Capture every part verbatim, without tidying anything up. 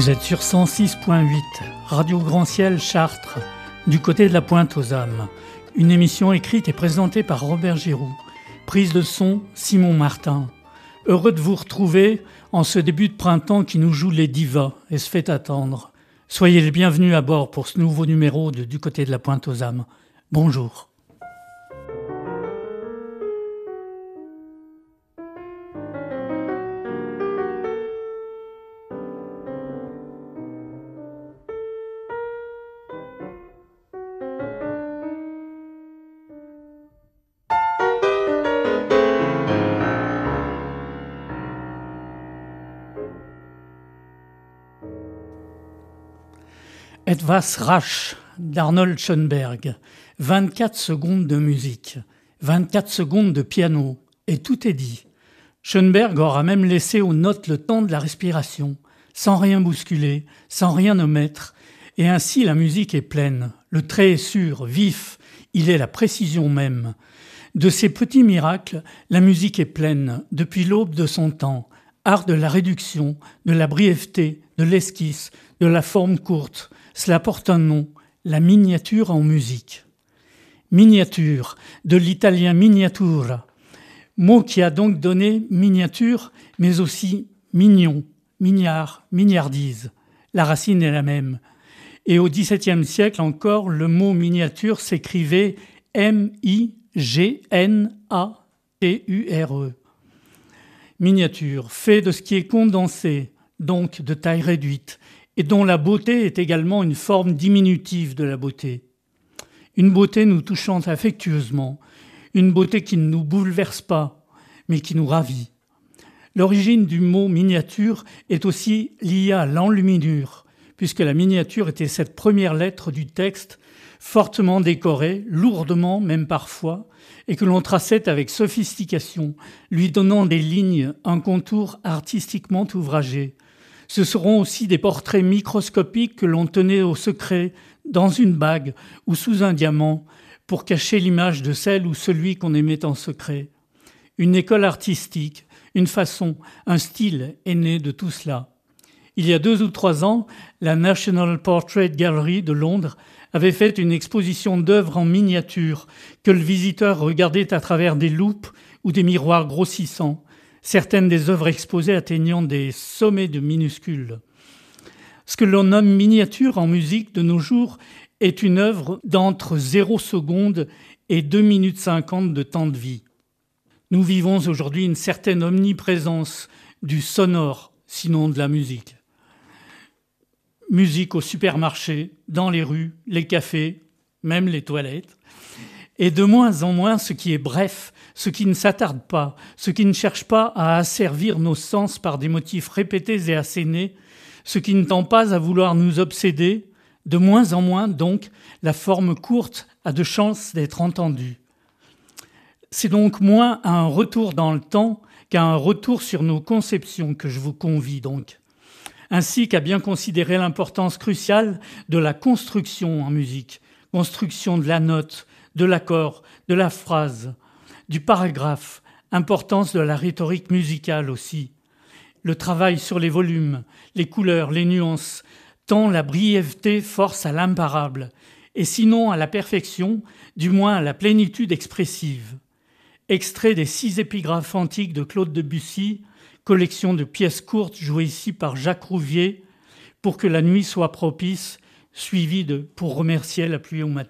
Vous êtes sur cent six point huit, Radio Grand Ciel Chartres, du côté de la Pointe aux Âmes. Une émission écrite et présentée par Robert Giroux. Prise de son, Simon Martin. Heureux de vous retrouver en ce début de printemps qui nous joue les divas et se fait attendre. Soyez les bienvenus à bord pour ce nouveau numéro de Du côté de la Pointe aux Âmes. Bonjour. Etwas rasch d'Arnold Schoenberg. vingt-quatre secondes de musique, vingt-quatre secondes de piano, et tout est dit. Schoenberg aura même laissé aux notes le temps de la respiration, sans rien bousculer, sans rien omettre, et ainsi la musique est pleine. Le trait est sûr, vif, il est la précision même. De ces petits miracles, la musique est pleine, depuis l'aube de son temps. Art de la réduction, de la brièveté, de l'esquisse, de la forme courte. Cela porte un nom, la miniature en musique. Miniature, de l'italien miniatura, mot qui a donc donné miniature, mais aussi mignon, mignard, mignardise. La racine est la même. Et au dix-septième siècle encore, le mot miniature s'écrivait M I G N A T U R E. Miniature, fait de ce qui est condensé, donc de taille réduite, et dont la beauté est également une forme diminutive de la beauté. Une beauté nous touchant affectueusement, une beauté qui ne nous bouleverse pas, mais qui nous ravit. L'origine du mot miniature est aussi liée à l'enluminure, puisque la miniature était cette première lettre du texte, fortement décorée, lourdement même parfois, et que l'on traçait avec sophistication, lui donnant des lignes, un contour artistiquement ouvragé. Ce seront aussi des portraits microscopiques que l'on tenait au secret, dans une bague ou sous un diamant, pour cacher l'image de celle ou celui qu'on aimait en secret. Une école artistique, une façon, un style est né de tout cela. Il y a deux ou trois ans, la National Portrait Gallery de Londres avait fait une exposition d'œuvres en miniature que le visiteur regardait à travers des loupes ou des miroirs grossissants. Certaines des œuvres exposées atteignant des sommets de minuscules. Ce que l'on nomme miniature en musique de nos jours est une œuvre d'entre zéro seconde et deux minutes cinquante de temps de vie. Nous vivons aujourd'hui une certaine omniprésence du sonore, sinon de la musique. Musique au supermarché, dans les rues, les cafés, même les toilettes. Et de moins en moins ce qui est bref, ce qui ne s'attarde pas, ce qui ne cherche pas à asservir nos sens par des motifs répétés et assénés, ce qui ne tend pas à vouloir nous obséder, de moins en moins donc la forme courte a de chances d'être entendue. C'est donc moins à un retour dans le temps qu'à un retour sur nos conceptions que je vous convie donc, ainsi qu'à bien considérer l'importance cruciale de la construction en musique, construction de la note, de l'accord, de la phrase, du paragraphe, importance de la rhétorique musicale aussi. Le travail sur les volumes, les couleurs, les nuances, tant la brièveté force à l'imparable, et sinon à la perfection, du moins à la plénitude expressive. Extrait des six épigraphes antiques de Claude Debussy, collection de pièces courtes jouées ici par Jacques Rouvier, pour que la nuit soit propice, suivie de « Pour remercier la pluie au matin ».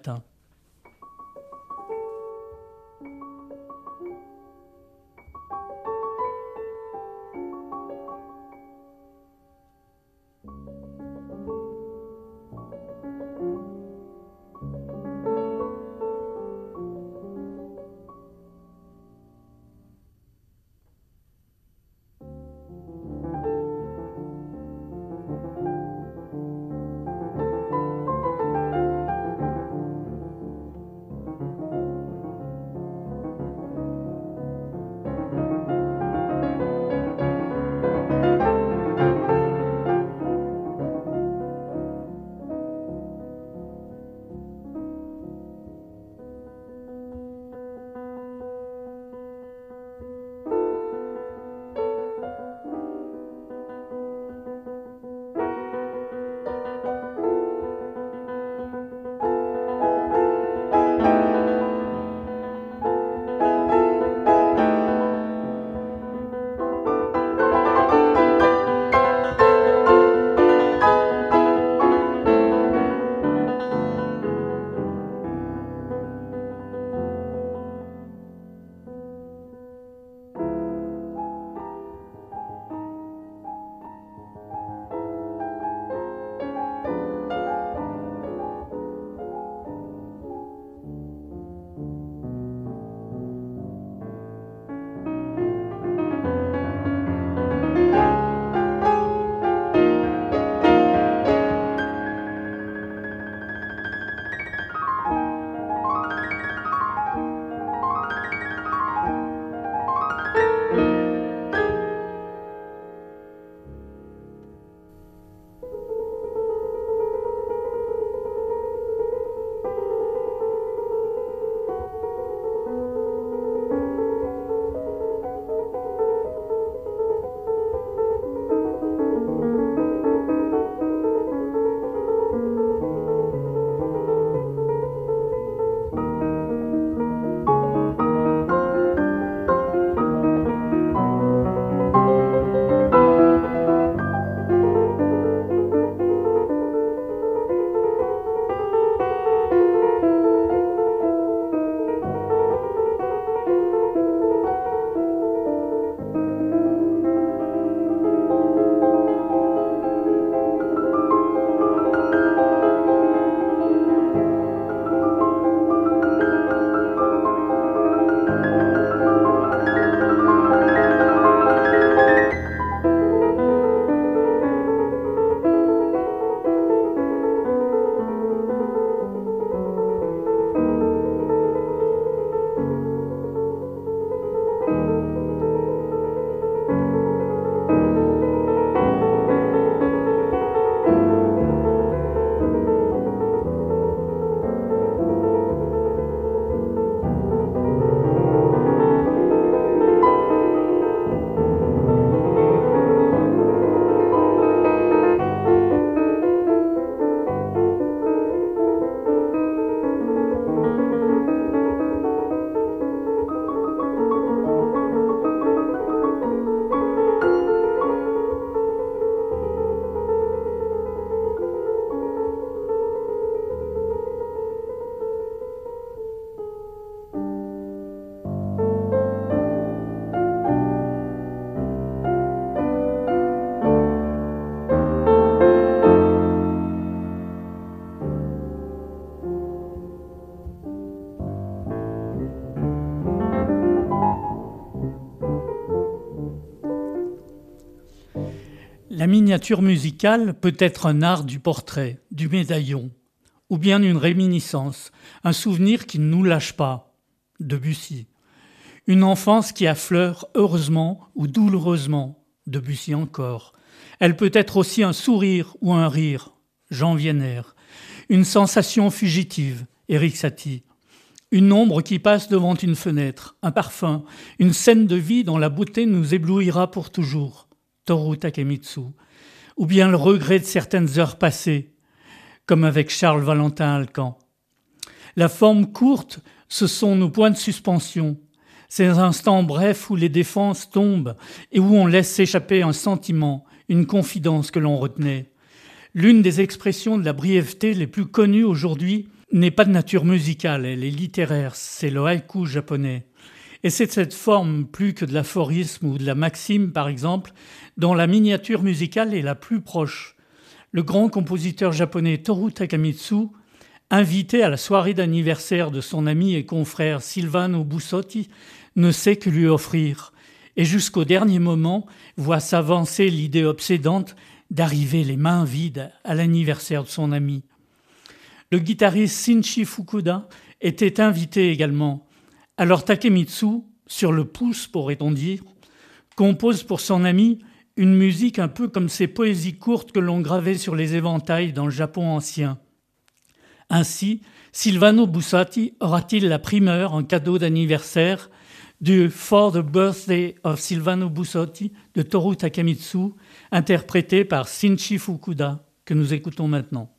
La miniature musicale peut être un art du portrait, du médaillon, ou bien une réminiscence, un souvenir qui ne nous lâche pas, Debussy. Une enfance qui affleure heureusement ou douloureusement, Debussy encore. Elle peut être aussi un sourire ou un rire, Jean Wiener. Une sensation fugitive, Erik Satie. Une ombre qui passe devant une fenêtre, un parfum, une scène de vie dont la beauté nous éblouira pour toujours, Toru Takemitsu. Ou bien le regret de certaines heures passées, comme avec Charles Valentin Alcan. La forme courte, ce sont nos points de suspension, ces instants brefs où les défenses tombent et où on laisse s'échapper un sentiment, une confidence que l'on retenait. L'une des expressions de la brièveté les plus connues aujourd'hui n'est pas de nature musicale, elle est littéraire, c'est le haïku japonais. Et c'est de cette forme, plus que de l'aphorisme ou de la maxime par exemple, dont la miniature musicale est la plus proche. Le grand compositeur japonais Toru Takemitsu, invité à la soirée d'anniversaire de son ami et confrère Silvano Bussotti, ne sait que lui offrir, et jusqu'au dernier moment voit s'avancer l'idée obsédante d'arriver les mains vides à l'anniversaire de son ami. Le guitariste Shinji Fukuda était invité également. Alors Takemitsu, sur le pouce pourrait-on dire, compose pour son ami une musique un peu comme ces poésies courtes que l'on gravait sur les éventails dans le Japon ancien. Ainsi, Silvano Bussotti aura-t-il la primeur en cadeau d'anniversaire du For the Birthday of Silvano Bussotti de Toru Takemitsu, interprété par Shinji Fukuda, que nous écoutons maintenant.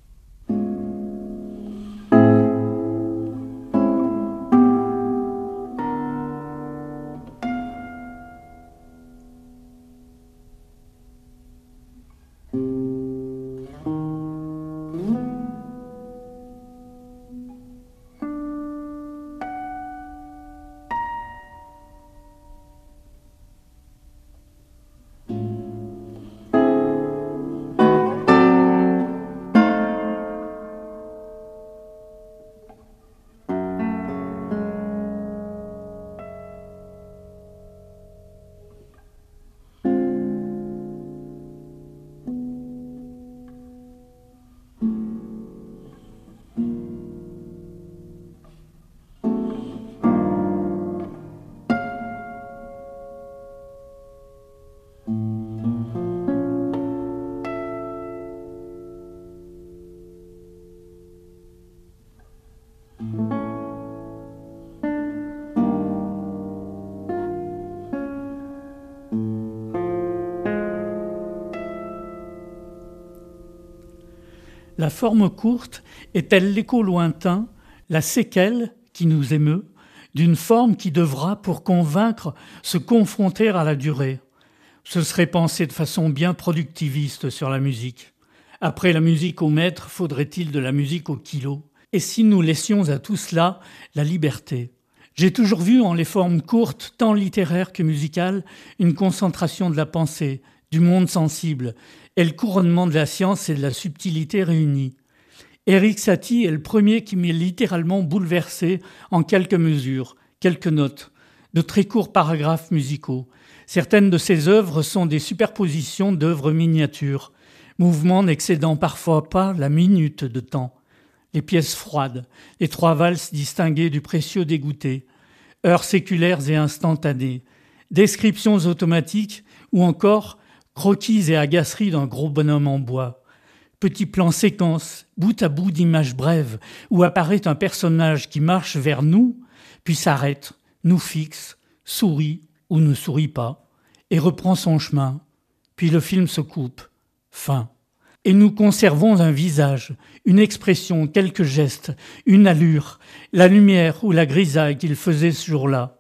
La forme courte est-elle l'écho lointain, la séquelle qui nous émeut, d'une forme qui devra, pour convaincre, se confronter à la durée? Ce serait penser de façon bien productiviste sur la musique. Après la musique au mètre, faudrait-il de la musique au kilo? Et si nous laissions à tout cela la liberté? J'ai toujours vu en les formes courtes, tant littéraires que musicales, une concentration de la pensée, du monde sensible, et le couronnement de la science et de la subtilité réunis. Erik Satie est le premier qui m'est littéralement bouleversé en quelques mesures, quelques notes, de très courts paragraphes musicaux. Certaines de ses œuvres sont des superpositions d'œuvres miniatures, mouvements n'excédant parfois pas la minute de temps. Les pièces froides, les trois valses distinguées du précieux dégoûté, heures séculaires et instantanées, descriptions automatiques ou encore croquis et agaceries d'un gros bonhomme en bois. Petits plans séquences, bout à bout d'images brèves, où apparaît un personnage qui marche vers nous, puis s'arrête, nous fixe, sourit ou ne sourit pas, et reprend son chemin. Puis le film se coupe. Fin. Et nous conservons un visage, une expression, quelques gestes, une allure, la lumière ou la grisaille qu'il faisait ce jour-là.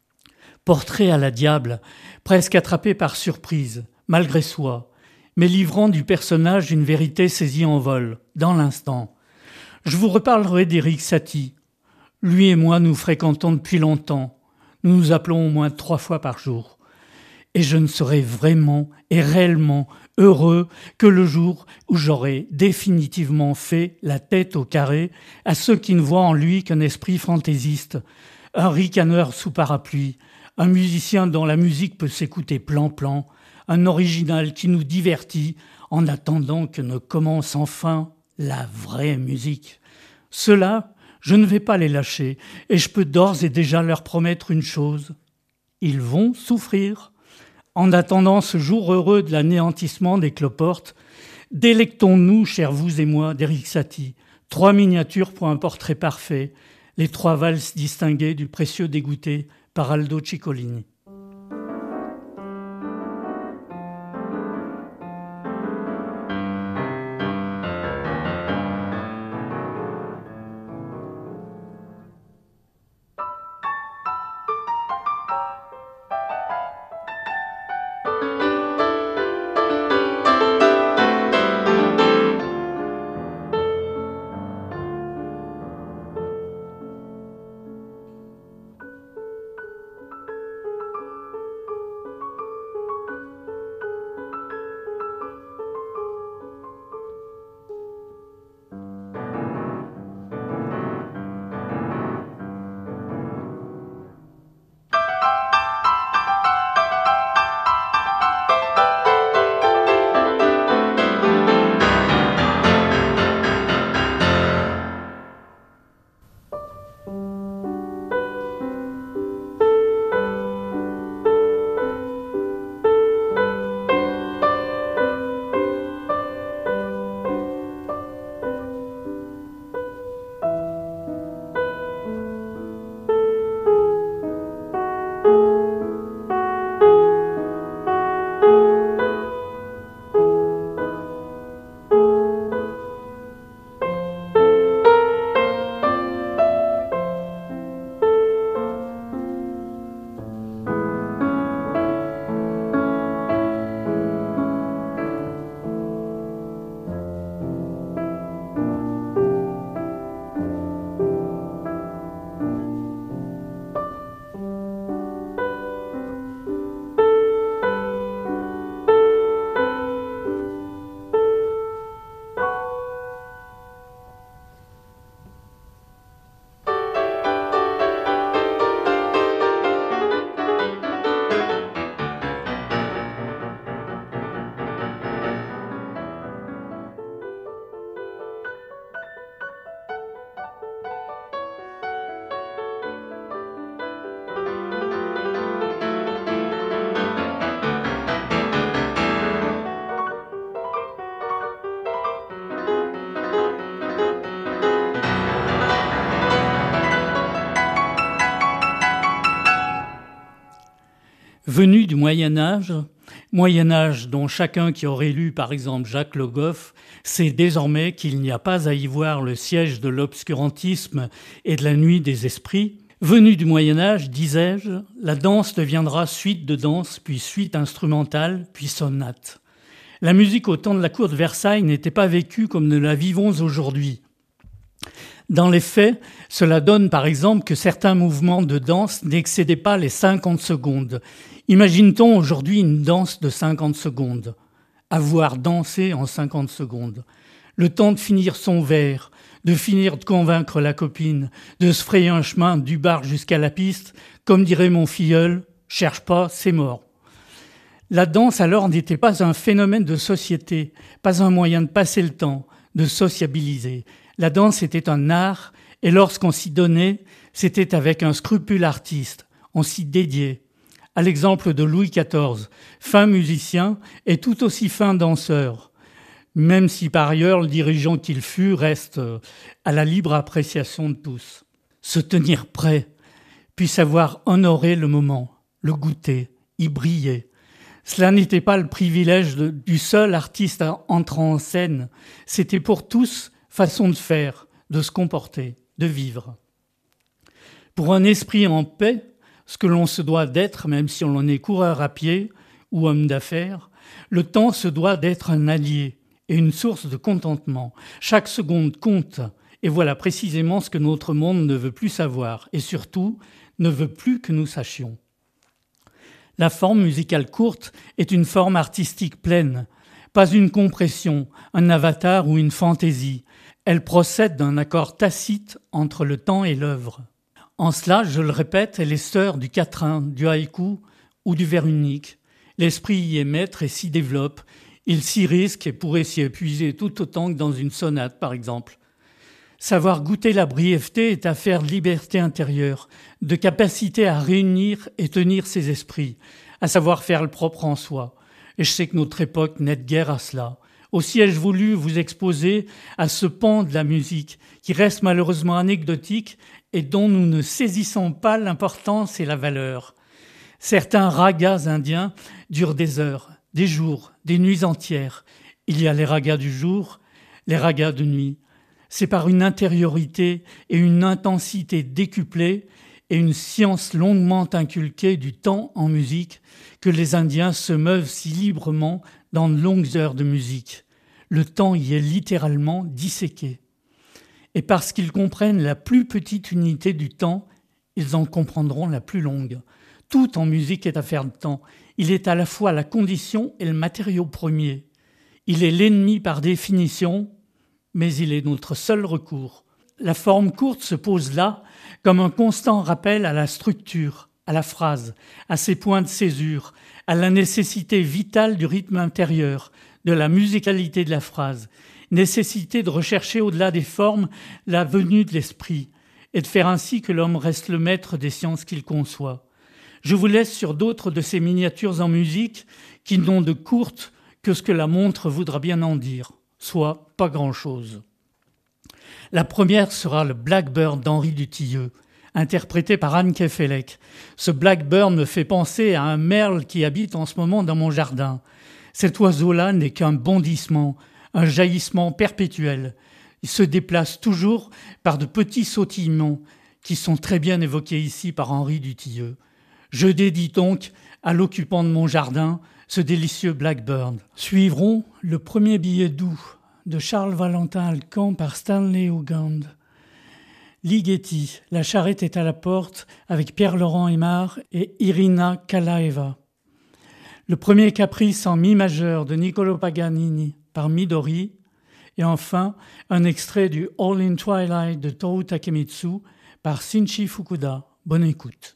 Portrait à la diable, presque attrapé par surprise, malgré soi, mais livrant du personnage une vérité saisie en vol, dans l'instant. Je vous reparlerai d'Erik Satie. Lui et moi nous fréquentons depuis longtemps. Nous nous appelons au moins trois fois par jour. Et je ne serai vraiment et réellement heureux que le jour où j'aurai définitivement fait la tête au carré à ceux qui ne voient en lui qu'un esprit fantaisiste, un ricaneur sous parapluie, un musicien dont la musique peut s'écouter plan-plan, un original qui nous divertit en attendant que ne commence enfin la vraie musique. Ceux-là, je ne vais pas les lâcher et je peux d'ores et déjà leur promettre une chose. Ils vont souffrir. En attendant ce jour heureux de l'anéantissement des cloportes, délectons-nous, chers vous et moi, d'Éric Satie. Trois miniatures pour un portrait parfait, les trois valses distinguées du précieux dégoûté par Aldo Ciccolini. Venu du Moyen-Âge, Moyen-Âge dont chacun qui aurait lu par exemple Jacques Le Goff sait désormais qu'il n'y a pas à y voir le siège de l'obscurantisme et de la nuit des esprits. Venu du Moyen-Âge, disais-je, la danse deviendra suite de danse, puis suite instrumentale, puis sonate. La musique au temps de la cour de Versailles n'était pas vécue comme nous la vivons aujourd'hui. Dans les faits, cela donne par exemple que certains mouvements de danse n'excédaient pas les cinquante secondes. Imagine-t-on aujourd'hui une danse de cinquante secondes, avoir dansé en cinquante secondes, le temps de finir son verre, de finir de convaincre la copine, de se frayer un chemin du bar jusqu'à la piste, comme dirait mon filleul, cherche pas, c'est mort. La danse alors n'était pas un phénomène de société, pas un moyen de passer le temps, de sociabiliser. La danse était un art, et lorsqu'on s'y donnait, c'était avec un scrupule artiste, on s'y dédiait. À l'exemple de Louis quatorze, fin musicien et tout aussi fin danseur, même si par ailleurs le dirigeant qu'il fut reste à la libre appréciation de tous. Se tenir prêt, puis savoir honorer le moment, le goûter, y briller. Cela n'était pas le privilège de, du seul artiste entrant en scène, c'était pour tous façon de faire, de se comporter, de vivre. Pour un esprit en paix, ce que l'on se doit d'être, même si on en est coureur à pied ou homme d'affaires, le temps se doit d'être un allié et une source de contentement. Chaque seconde compte, et voilà précisément ce que notre monde ne veut plus savoir, et surtout ne veut plus que nous sachions. La forme musicale courte est une forme artistique pleine, pas une compression, un avatar ou une fantaisie. Elle procède d'un accord tacite entre le temps et l'œuvre. En cela, je le répète, elle est sœur du quatrain, du haïku ou du vers unique. L'esprit y est maître et s'y développe. Il s'y risque et pourrait s'y épuiser tout autant que dans une sonate, par exemple. Savoir goûter la brièveté est affaire de liberté intérieure, de capacité à réunir et tenir ses esprits, à savoir faire le propre en soi. Et je sais que notre époque n'aide guère à cela. Aussi ai-je voulu vous exposer à ce pan de la musique qui reste malheureusement anecdotique et dont nous ne saisissons pas l'importance et la valeur. Certains ragas indiens durent des heures, des jours, des nuits entières. Il y a les ragas du jour, les ragas de nuit. C'est par une intériorité et une intensité décuplées et une science longuement inculquée du temps en musique que les Indiens se meuvent si librement dans de longues heures de musique. Le temps y est littéralement disséqué. Et parce qu'ils comprennent la plus petite unité du temps, ils en comprendront la plus longue. Tout en musique est affaire de temps. Il est à la fois la condition et le matériau premier. Il est l'ennemi par définition, mais il est notre seul recours. La forme courte se pose là comme un constant rappel à la structure, à la phrase, à ses points de césure, à la nécessité vitale du rythme intérieur, de la musicalité de la phrase, nécessité de rechercher au-delà des formes la venue de l'esprit et de faire ainsi que l'homme reste le maître des sciences qu'il conçoit. Je vous laisse sur d'autres de ces miniatures en musique qui n'ont de courte que ce que la montre voudra bien en dire, soit pas grand-chose. La première sera le Blackbird d'Henri Dutilleux, interprété par Anne Kefelec. Ce Blackbird me fait penser à un merle qui habite en ce moment dans mon jardin. Cet oiseau-là n'est qu'un bondissement, un jaillissement perpétuel. Il se déplace toujours par de petits sautillements qui sont très bien évoqués ici par Henri Dutilleux. Je dédie donc à l'occupant de mon jardin ce délicieux Blackbird. Suivront le premier billet doux de Charles Valentin Alcan par Stanley Hougand. Ligeti, la charrette est à la porte avec Pierre-Laurent Aymar et Irina Kalaeva. Le premier caprice en mi majeur de Niccolò Paganini par Midori. Et enfin, un extrait du All in Twilight de Toru Takemitsu par Shinji Fukuda. Bonne écoute.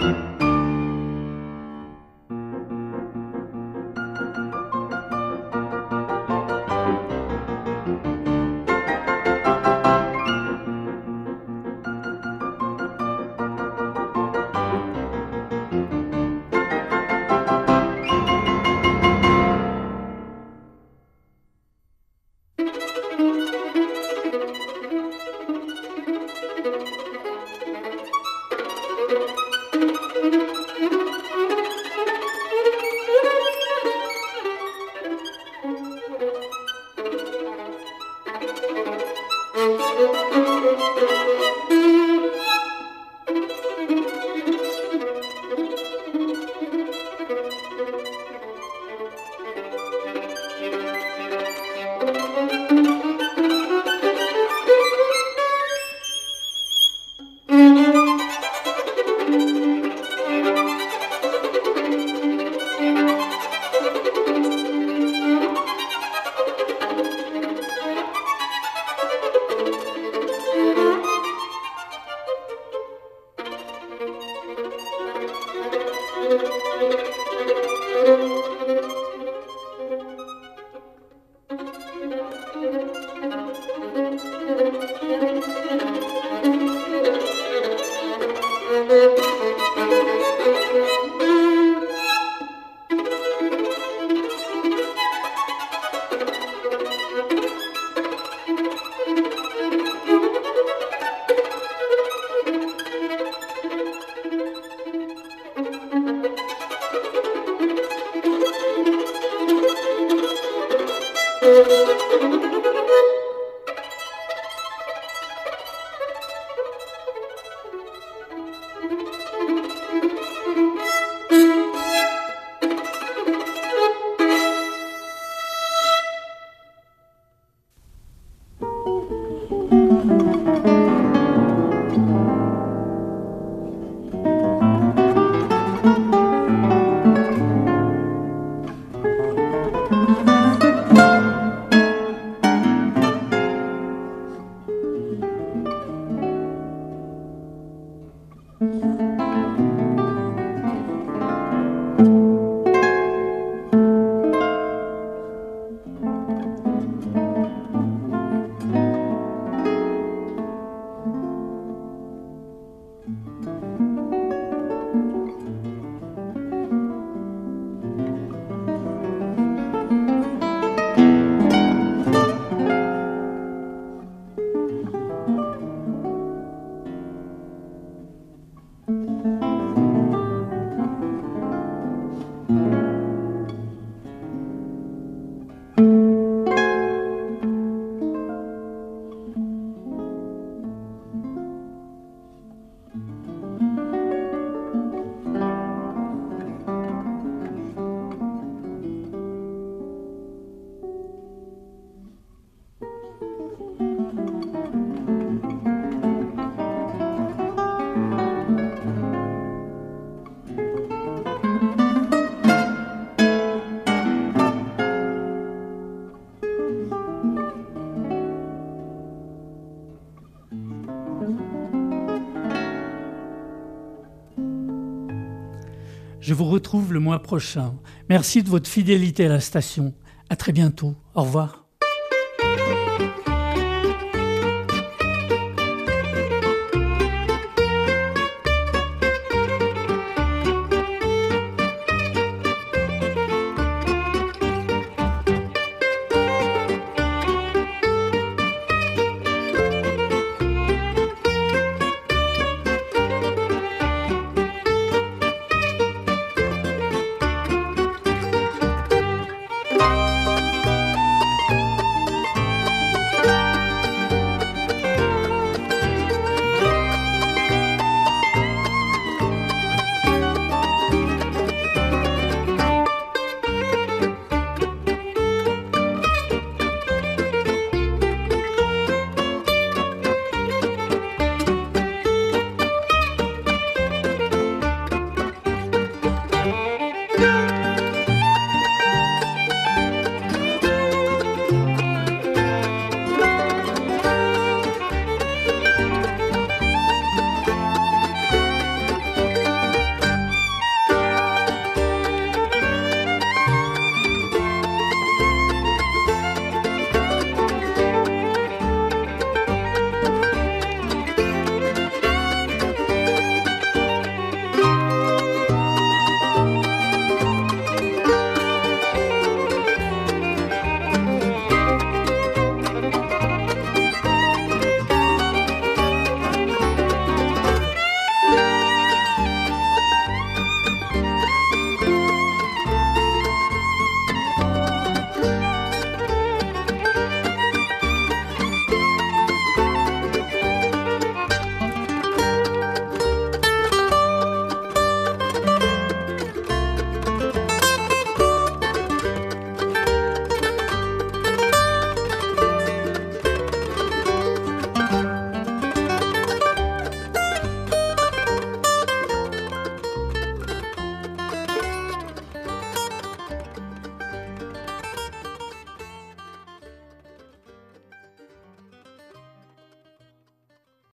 Je vous retrouve le mois prochain. Merci de votre fidélité à la station. À très bientôt. Au revoir.